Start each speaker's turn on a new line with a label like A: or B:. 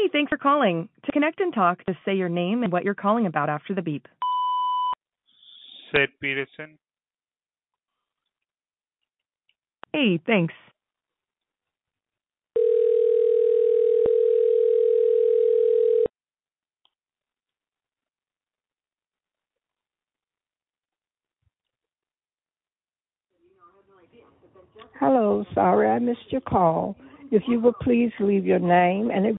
A: Hey, thanks for calling. To connect and talk, just say your name and what you're calling about after the beep.
B: Sid Peterson.
A: Hey, thanks.
C: Hello, sorry I missed your call. If you would please leave your name and